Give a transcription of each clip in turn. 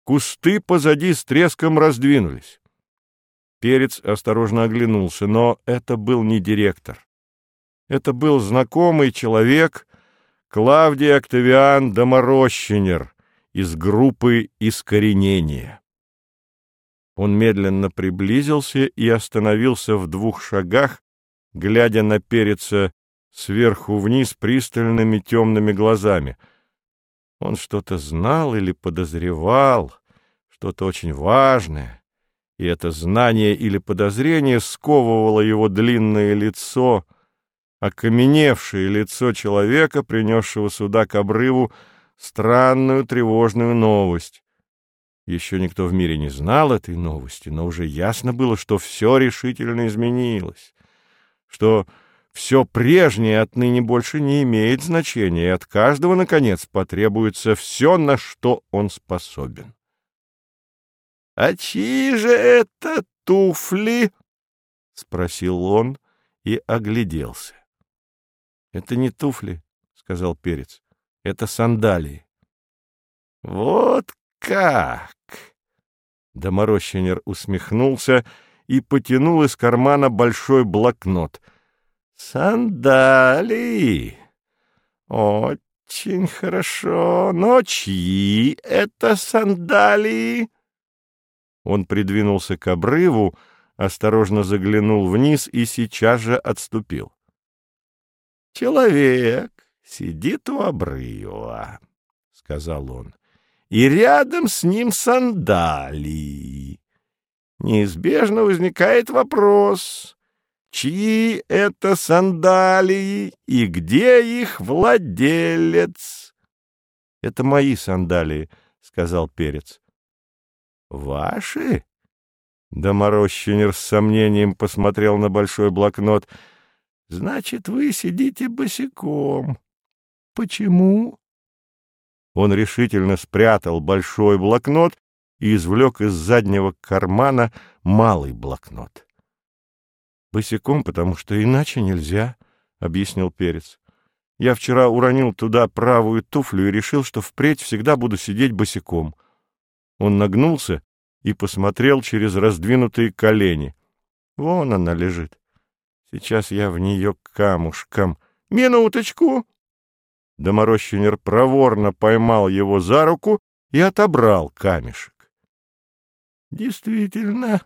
кусты позади с треском раздвинулись. Перец осторожно оглянулся, но это был не директор. Это был знакомый человек Клавдий Октавиан Доморощенер из группы искоренения. Он медленно приблизился и остановился в 2 шагах, глядя на Переца сверху вниз пристальными темными глазами. Он что-то знал или подозревал, что-то очень важное, и это знание или подозрение сковывало его длинное лицо, окаменевшее лицо человека, принесшего сюда к обрыву странную тревожную новость. Еще никто в мире не знал этой новости, но уже ясно было, что все решительно изменилось, что все прежнее отныне больше не имеет значения, и от каждого, наконец, потребуется все, на что он способен. — А чьи же это туфли? — спросил он и огляделся. — Это не туфли, — сказал Перец, — это сандалии. — Вот как! Доморощенер усмехнулся и потянул из кармана большой блокнот. — Сандалии! Очень хорошо. Но чьи это сандалии? Он придвинулся к обрыву, осторожно заглянул вниз и сейчас же отступил. — Человек сидит у обрыва, — сказал он, — и рядом с ним сандалии. Неизбежно возникает вопрос, чьи это сандалии и где их владелец? — Это мои сандалии, — сказал Перец. — Ваши? Доморощенер с сомнением посмотрел на большой блокнот. — Значит, вы сидите босиком. — Почему? Он решительно спрятал большой блокнот и извлек из заднего кармана малый блокнот. — Босиком, потому что иначе нельзя, — объяснил Перец. — Я вчера уронил туда правую туфлю и решил, что впредь всегда буду сидеть босиком. Он нагнулся и посмотрел через раздвинутые колени. Вон она лежит. Сейчас я в нее камушком. — Минуточку! Доморощенер проворно поймал его за руку и отобрал камешек. — Действительно,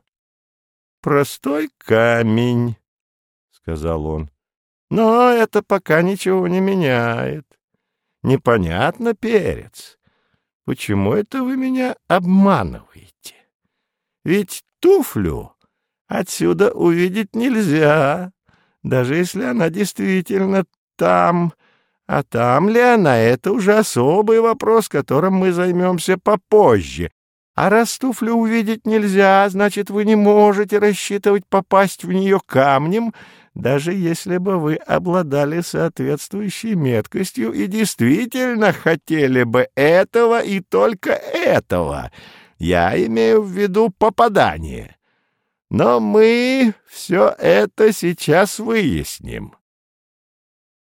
простой камень, — сказал он. — Но это пока ничего не меняет. Непонятно, Перец, почему это вы меня обманываете? Ведь туфлю отсюда увидеть нельзя, даже если она действительно там. А там ли она — это уже особый вопрос, которым мы займемся попозже. А раз туфлю увидеть нельзя, значит, вы не можете рассчитывать попасть в нее камнем, даже если бы вы обладали соответствующей меткостью и действительно хотели бы этого и только этого. Я имею в виду попадание. Но мы все это сейчас выясним.